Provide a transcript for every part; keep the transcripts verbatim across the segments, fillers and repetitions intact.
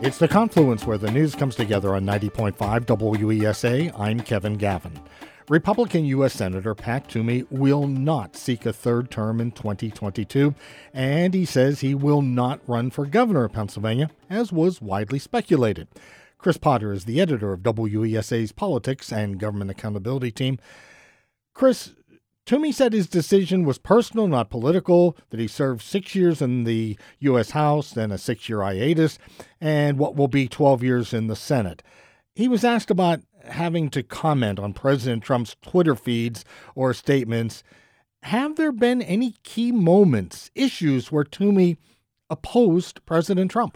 It's The Confluence, where the news comes together on ninety point five W E S A. I'm Kevin Gavin. Republican U S. Senator Pat Toomey will not seek a third term in twenty twenty-two, and he says he will not run for governor of Pennsylvania, as was widely speculated. Chris Potter is the editor of W E S A's Politics and Government Accountability team. Chris, Toomey said his decision was personal, not political, that he served six years in the U S. House, then a six-year hiatus, and what will be twelve years in the Senate. He was asked about having to comment on President Trump's Twitter feeds or statements. Have there been any key moments, issues where Toomey opposed President Trump?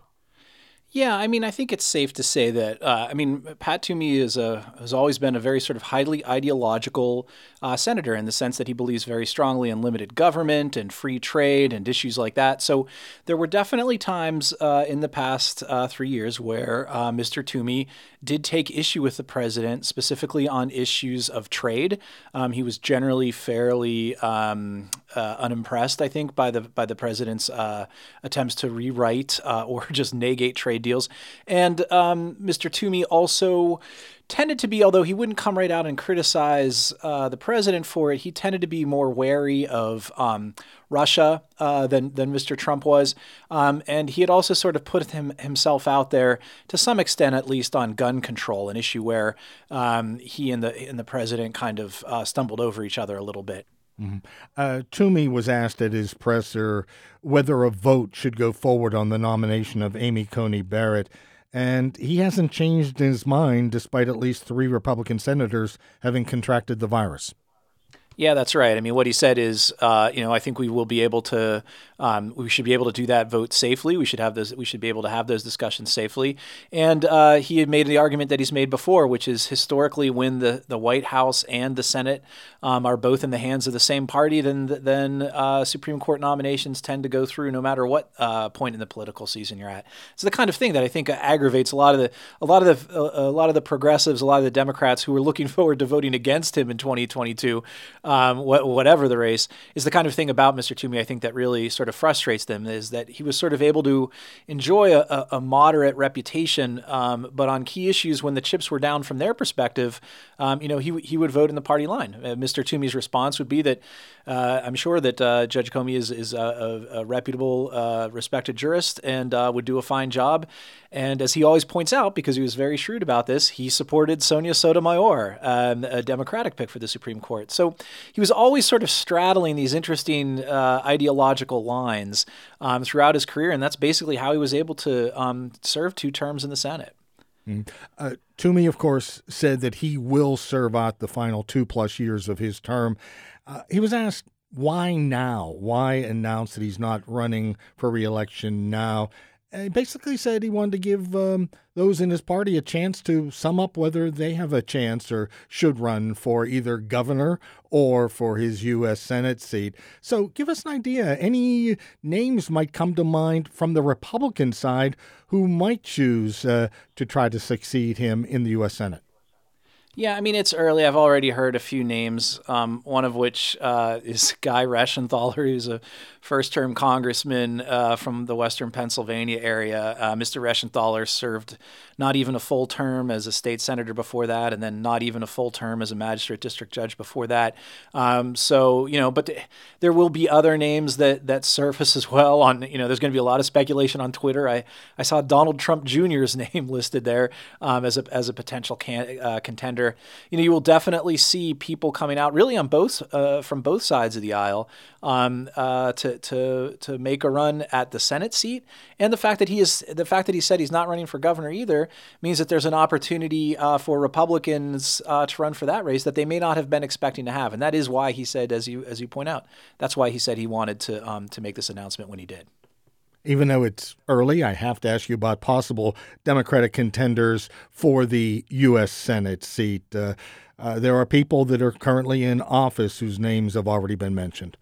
Yeah, I mean, I think it's safe to say that, uh, I mean, Pat Toomey is a, has always been a very sort of highly ideological uh, senator in the sense that he believes very strongly in limited government and free trade and issues like that. So there were definitely times uh, in the past uh, three years where uh, Mister Toomey did take issue with the president, specifically on issues of trade. Um, he was generally fairly um, uh, unimpressed, I think, by the by the president's uh, attempts to rewrite uh, or just negate trade deals. And um, Mister Toomey also tended to be, although he wouldn't come right out and criticize uh, the president for it, he tended to be more wary of um, Russia uh, than than Mister Trump was. Um, and he had also sort of put him, himself out there, to some extent at least, on gun control, an issue where um, he and the, and the president kind of uh, stumbled over each other a little bit. Mm-hmm. Uh, Toomey was asked at his presser whether a vote should go forward on the nomination of Amy Coney Barrett, and he hasn't changed his mind despite at least three Republican senators having contracted the virus. Yeah, that's right. I mean, what he said is, uh, you know, I think we will be able to, um, we should be able to do that vote safely. We should have those, we should be able to have those discussions safely. And uh, he had made the argument that he's made before, which is historically when the, the White House and the Senate um, are both in the hands of the same party, then then uh, Supreme Court nominations tend to go through no matter what uh, point in the political season you're at. It's the kind of thing that I think aggravates a lot of the a lot of the a lot of the progressives, a lot of the Democrats who are looking forward to voting against him in twenty twenty-two. Um, wh- whatever the race, is the kind of thing about Mister Toomey I think that really sort of frustrates them, is that he was sort of able to enjoy a, a moderate reputation, um, but on key issues when the chips were down from their perspective, um, you know, he he would vote in the party line. Uh, Mister Toomey's response would be that uh, I'm sure that uh, Judge Comey is, is a, a, a reputable, uh, respected jurist and uh, would do a fine job. And as he always points out, because he was very shrewd about this, he supported Sonia Sotomayor, um, a Democratic pick for the Supreme Court. So he was always sort of straddling these interesting uh, ideological lines um, throughout his career, and that's basically how he was able to um, serve two terms in the Senate. Mm. Uh, Toomey, of course, said that he will serve out the final two-plus years of his term. Uh, he was asked, why now? Why announce that he's not running for re-election now? He basically said he wanted to give um, those in his party a chance to sum up whether they have a chance or should run for either governor or for his U S. Senate seat. So give us an idea. Any names might come to mind from the Republican side who might choose uh, to try to succeed him in the U S. Senate? Yeah, I mean, it's early. I've already heard a few names, um, one of which uh, is Guy Reschenthaler, who's a first-term congressman uh, from the western Pennsylvania area. Uh, Mister Reschenthaler served not even a full term as a state senator before that, and then not even a full term as a magistrate district judge before that. Um, so, you know, but th- there will be other names that that surface as well. On, you know, there's going to be a lot of speculation on Twitter. I, I saw Donald Trump Junior's name listed there um, as a as a potential can, uh, contender. You know, you will definitely see people coming out really on both uh, from both sides of the aisle um, uh, to to to make a run at the Senate seat, and the fact that he is the fact that he said he's not running for governor either means that there's an opportunity uh, for Republicans uh, to run for that race that they may not have been expecting to have, and that is why he said, as you as you point out, that's why he said he wanted to um, to make this announcement when he did. Even though it's early, I have to ask you about possible Democratic contenders for the U S. Senate seat. Uh, uh, there are people that are currently in office whose names have already been mentioned.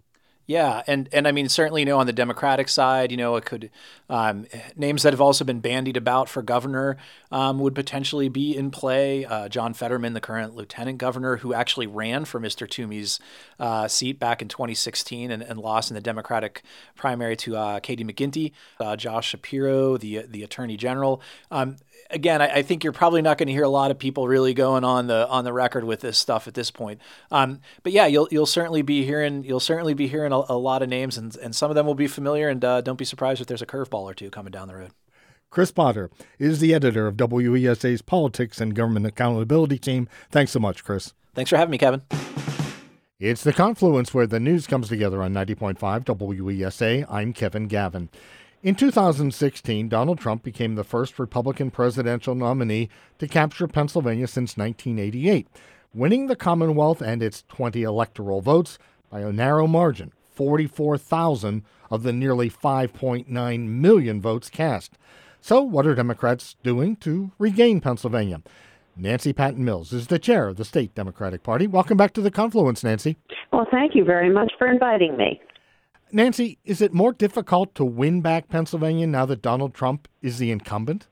Yeah, and and I mean certainly, you know, on the Democratic side, you know, it could um, names that have also been bandied about for governor um, would potentially be in play. Uh, John Fetterman, the current lieutenant governor, who actually ran for Mister Toomey's uh, seat back in twenty sixteen and, and lost in the Democratic primary to uh, Katie McGinty. Uh, Josh Shapiro, the the attorney general. Um, again, I, I think you're probably not going to hear a lot of people really going on the on the record with this stuff at this point. Um, but yeah, you'll you'll certainly be hearing you'll certainly be hearing a, a lot of names, and and some of them will be familiar. And uh, don't be surprised if there's a curveball or two coming down the road. Chris Potter is the editor of W E S A's Politics and Government Accountability team. Thanks so much, Chris. Thanks for having me, Kevin. It's the Confluence where the news comes together on ninety point five W E S A. I'm Kevin Gavin. In two thousand sixteen, Donald Trump became the first Republican presidential nominee to capture Pennsylvania since nineteen eighty-eight, winning the Commonwealth and its twenty electoral votes by a narrow margin, forty-four thousand of the nearly five point nine million votes cast. So what are Democrats doing to regain Pennsylvania? Nancy Patton Mills is the chair of the state Democratic Party. Welcome back to the Confluence, Nancy. Well, thank you very much for inviting me. Nancy, is it more difficult to win back Pennsylvania now that Donald Trump is the incumbent?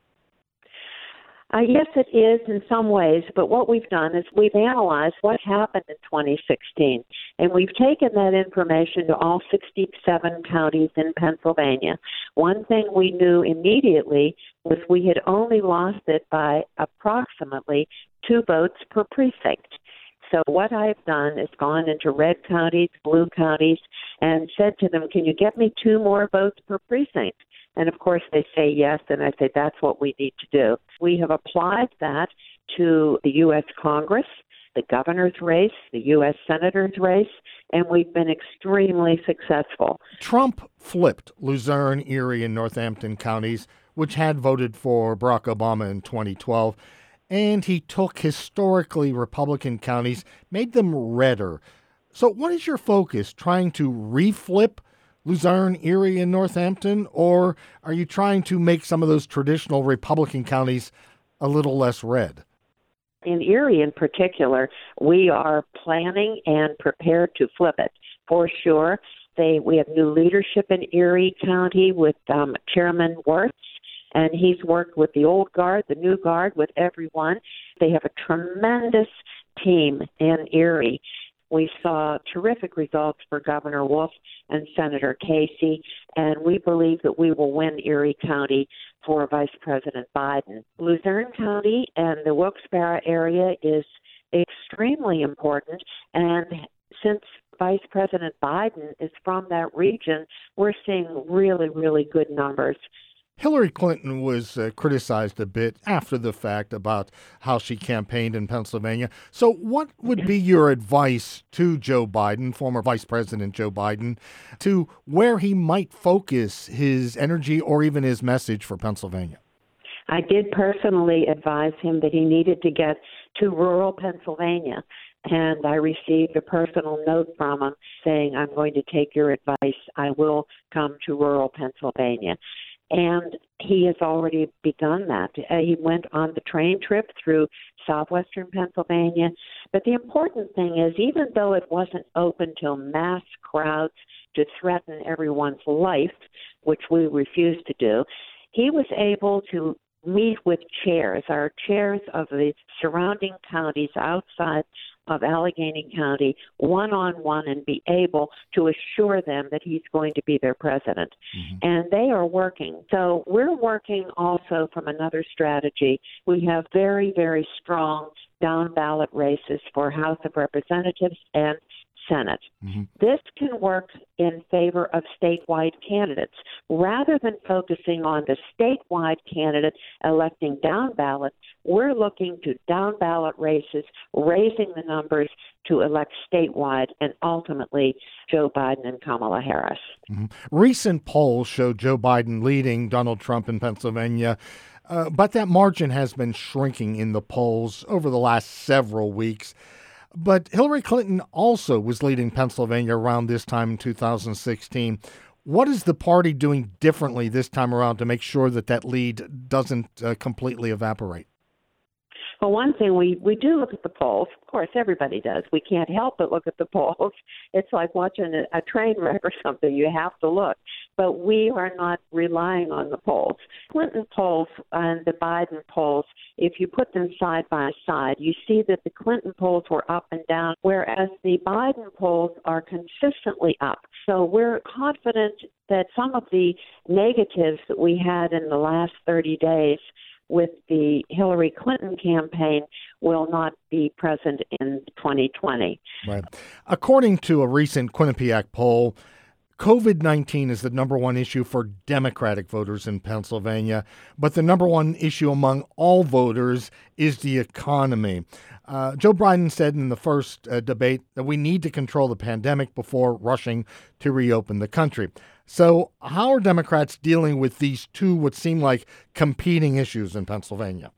Uh, yes, it is in some ways, but what we've done is we've analyzed what happened in twenty sixteen, and we've taken that information to all sixty-seven counties in Pennsylvania. One thing we knew immediately was we had only lost it by approximately two votes per precinct. So what I've done is gone into red counties, blue counties, and said to them, can you get me two more votes per precinct? And, of course, they say yes, and I say that's what we need to do. We have applied that to the U S Congress, the governor's race, the U S Senator's race, and we've been extremely successful. Trump flipped Luzerne, Erie, and Northampton counties, which had voted for Barack Obama in twenty twelve, and he took historically Republican counties, made them redder. So what is your focus, trying to reflip Luzerne, Erie, and Northampton, or are you trying to make some of those traditional Republican counties a little less red? In Erie in particular, we are planning and prepared to flip it for sure. They, we have new leadership in Erie County with um, Chairman Wirtz, and he's worked with the old guard, the new guard, with everyone. They have a tremendous team in Erie. We saw terrific results for Governor Wolf and Senator Casey, and we believe that we will win Erie County for Vice President Biden. Luzerne County and the Wilkes-Barre area is extremely important, and since Vice President Biden is from that region, we're seeing really, really good numbers. Hillary Clinton was uh, criticized a bit after the fact about how she campaigned in Pennsylvania. So what would be your advice to Joe Biden, former Vice President Joe Biden, to where he might focus his energy or even his message for Pennsylvania? I did personally advise him that he needed to get to rural Pennsylvania. And I received a personal note from him saying, I'm going to take your advice. I will come to rural Pennsylvania. And he has already begun that. Uh, he went on the train trip through southwestern Pennsylvania. But the important thing is, even though it wasn't open to mass crowds to threaten everyone's life, which we refused to do, he was able to meet with chairs, our chairs of the surrounding counties outside of Allegheny County, one-on-one, and be able to assure them that he's going to be their president. Mm-hmm. And they are working. So we're working also from another strategy. We have very, very strong down-ballot races for House of Representatives and Senate. Mm-hmm. This can work in favor of statewide candidates. Rather than focusing on the statewide candidate electing down ballot, we're looking to down ballot races, raising the numbers to elect statewide and ultimately Joe Biden and Kamala Harris. Mm-hmm. Recent polls show Joe Biden leading Donald Trump in Pennsylvania. Uh, but that margin has been shrinking in the polls over the last several weeks. But Hillary Clinton also was leading Pennsylvania around this time in two thousand sixteen. What is the party doing differently this time around to make sure that that lead doesn't uh, completely evaporate? Well, one thing, we, we do look at the polls. Of course, everybody does. We can't help but look at the polls. It's like watching a, a train wreck or something. You have to look. But we are not relying on the polls. Clinton polls and the Biden polls, if you put them side by side, you see that the Clinton polls were up and down, whereas the Biden polls are consistently up. So we're confident that some of the negatives that we had in the last thirty days with the Hillary Clinton campaign will not be present in twenty twenty. Right. According to a recent Quinnipiac poll, COVID nineteen is the number one issue for Democratic voters in Pennsylvania, but the number one issue among all voters is the economy. Uh, Joe Biden said in the first uh, debate that we need to control the pandemic before rushing to reopen the country. So how are Democrats dealing with these two, what seem like competing issues in Pennsylvania?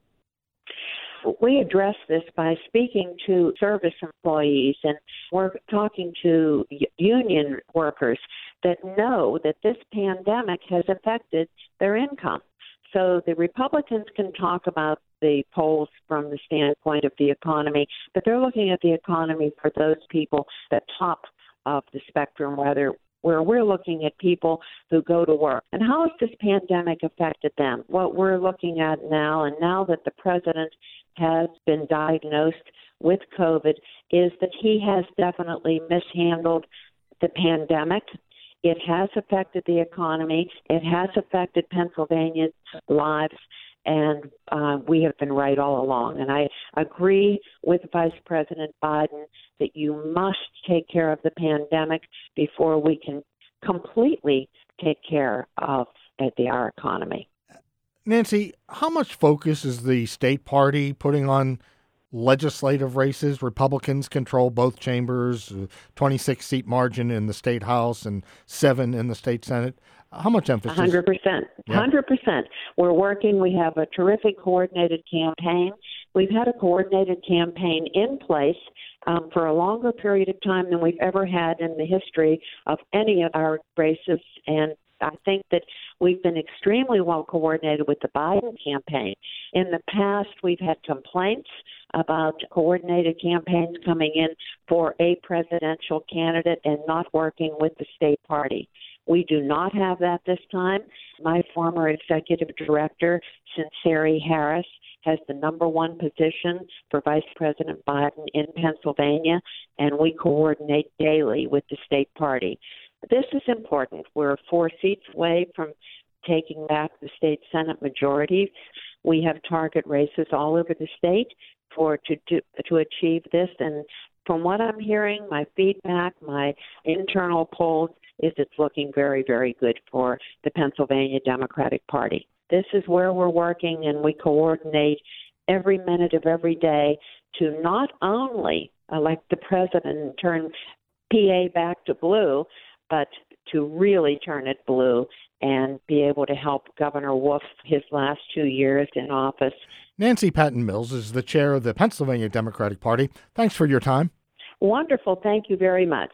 We address this by speaking to service employees, and we're talking to union workers that know that this pandemic has affected their income. So the Republicans can talk about the polls from the standpoint of the economy, but they're looking at the economy for those people at top of the spectrum, rather where we're looking at people who go to work. And how has this pandemic affected them? What we're looking at now, and now that the president has been diagnosed with COVID, is that he has definitely mishandled the pandemic. It has affected the economy. It has affected Pennsylvania's lives, and uh, we have been right all along. And I agree with Vice President Biden that you must take care of the pandemic before we can completely take care of uh, the, our economy. Nancy, how much focus is the state party putting on legislative races? Republicans control both chambers, twenty-six seat margin in the state house and seven in the state senate. How much emphasis? one hundred percent. one hundred percent. We're working. We have a terrific coordinated campaign. We've had a coordinated campaign in place um, for a longer period of time than we've ever had in the history of any of our races, and I think that we've been extremely well coordinated with the Biden campaign. In the past, we've had complaints about coordinated campaigns coming in for a presidential candidate and not working with the state party. We do not have that this time. My former executive director, Sinceri Harris, has the number one position for Vice President Biden in Pennsylvania, and we coordinate daily with the state party. This is important. We're four seats away from taking back the state Senate majority. We have target races all over the state for to do, to achieve this. And from what I'm hearing, my feedback, my internal polls, is it's looking very, very good for the Pennsylvania Democratic Party. This is where we're working, and we coordinate every minute of every day to not only elect the president and turn P A back to blue, but to really turn it blue and be able to help Governor Wolf his last two years in office. Nancy Patton Mills is the chair of the Pennsylvania Democratic Party. Thanks for your time. Wonderful. Thank you very much.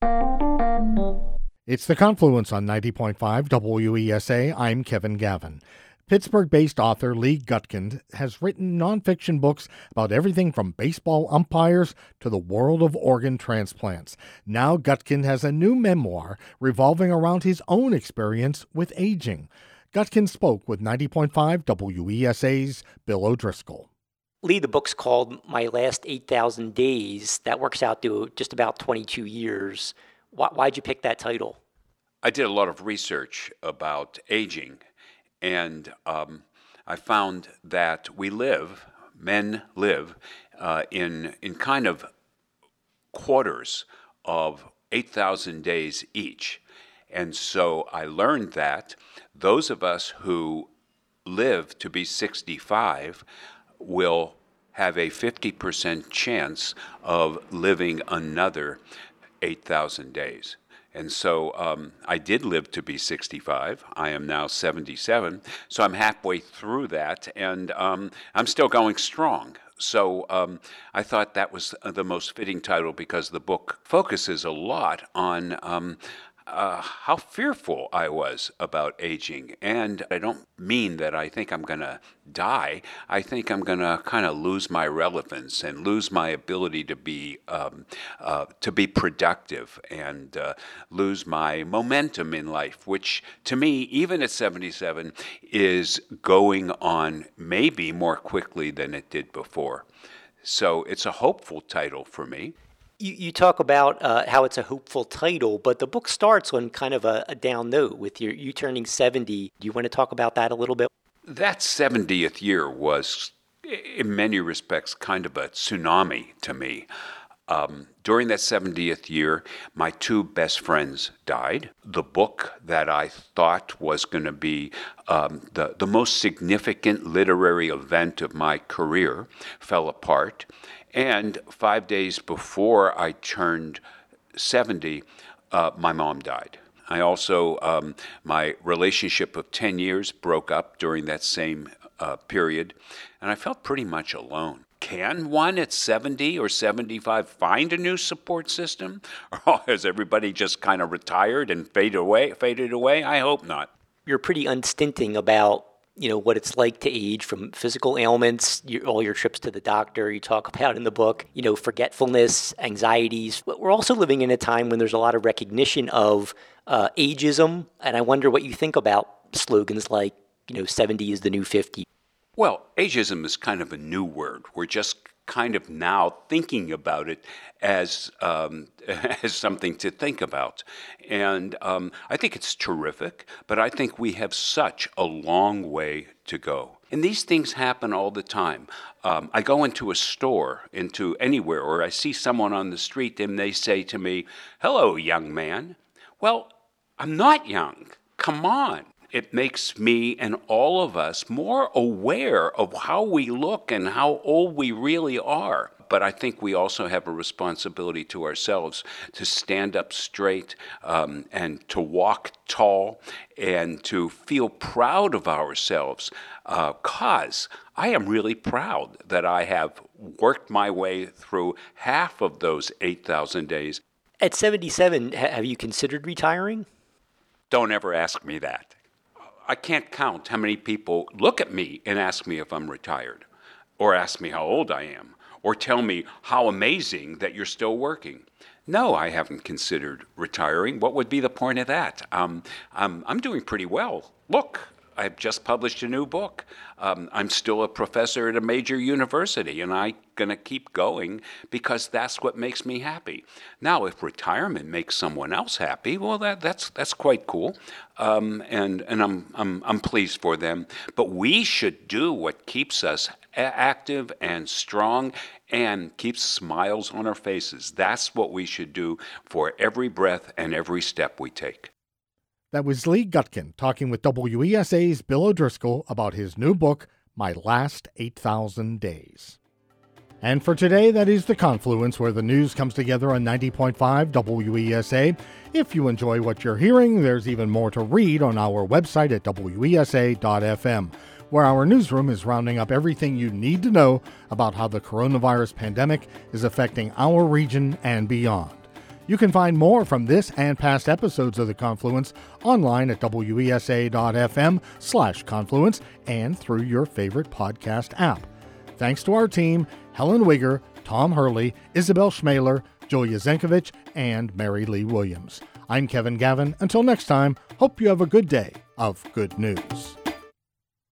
It's The Confluence on ninety point five W E S A. I'm Kevin Gavin. Pittsburgh-based author Lee Gutkind has written nonfiction books about everything from baseball umpires to the world of organ transplants. Now Gutkind has a new memoir revolving around his own experience with aging. Gutkind spoke with ninety point five W E S A's Bill O'Driscoll. Lee, the book's called My Last eight thousand Days. That works out to just about twenty-two years. Why, why'd you pick that title? I did a lot of research about aging. And um, I found that we live, men live, uh, in in kind of quarters of eight thousand days each. And so I learned that those of us who live to be sixty-five will have a fifty percent chance of living another eight thousand days. And so um, I did live to be sixty-five. I am now seventy-seven, so I'm halfway through that, and um, I'm still going strong. So um, I thought that was the most fitting title because the book focuses a lot on um, uh, how fearful I was about aging. And I don't mean that I think I'm going to die. I think I'm going to kind of lose my relevance and lose my ability to be um, uh, to be productive and uh, lose my momentum in life, which to me, even at seventy-seven, is going on maybe more quickly than it did before. So it's a hopeful title for me. You, you talk about uh, how it's a hopeful title, but the book starts on kind of a, a down note with your, you turning seventy. Do you want to talk about that a little bit? That seventieth year was, in many respects, kind of a tsunami to me. Um, during that seventieth year, my two best friends died. The book that I thought was going to be um, the, the most significant literary event of my career fell apart. And five days before I turned seventy, uh, my mom died. I also, um, my relationship of ten years broke up during that same uh, period, and I felt pretty much alone. Can one at seventy or seventy-five find a new support system? Or has everybody just kind of retired and faded away, faded away? I hope not. You're pretty unstinting about, you know, what it's like to age, from physical ailments, your, all your trips to the doctor you talk about in the book, you know, forgetfulness, anxieties. But we're also living in a time when there's a lot of recognition of uh, ageism. And I wonder what you think about slogans like, you know, seventy is the new fifty. Well, ageism is kind of a new word. We're just kind of now thinking about it as um, as something to think about. And um, I think it's terrific, but I think we have such a long way to go. And these things happen all the time. Um, I go into a store, into anywhere, or I see someone on the street and they say to me, "Hello, young man." Well, I'm not young. Come on. It makes me and all of us more aware of how we look and how old we really are. But I think we also have a responsibility to ourselves to stand up straight um, and to walk tall and to feel proud of ourselves. Because uh, I am really proud that I have worked my way through half of those eight thousand days. At seventy-seven, have you considered retiring? Don't ever ask me that. I can't count how many people look at me and ask me if I'm retired, or ask me how old I am, or tell me how amazing that you're still working. No, I haven't considered retiring. What would be the point of that? Um, I'm, I'm doing pretty well. Look, I've just published a new book. Um, I'm still a professor at a major university, and I'm going to keep going because that's what makes me happy. Now, if retirement makes someone else happy, well, that, that's that's quite cool, um, and and I'm I'm I'm pleased for them. But we should do what keeps us active and strong and keeps smiles on our faces. That's what we should do for every breath and every step we take. That was Lee Gutkin talking with W E S A's Bill O'Driscoll about his new book, My Last eight thousand Days. And for today, that is The Confluence, where the news comes together on ninety point five W E S A. If you enjoy what you're hearing, there's even more to read on our website at W E S A dot F M, where our newsroom is rounding up everything you need to know about how the coronavirus pandemic is affecting our region and beyond. You can find more from this and past episodes of The Confluence online at W E S A dot F M slash confluence and through your favorite podcast app. Thanks to our team, Helen Wigger, Tom Hurley, Isabel Schmaler, Julia Zenkovich, and Mary Lee Williams. I'm Kevin Gavin. Until next time, hope you have a good day of good news.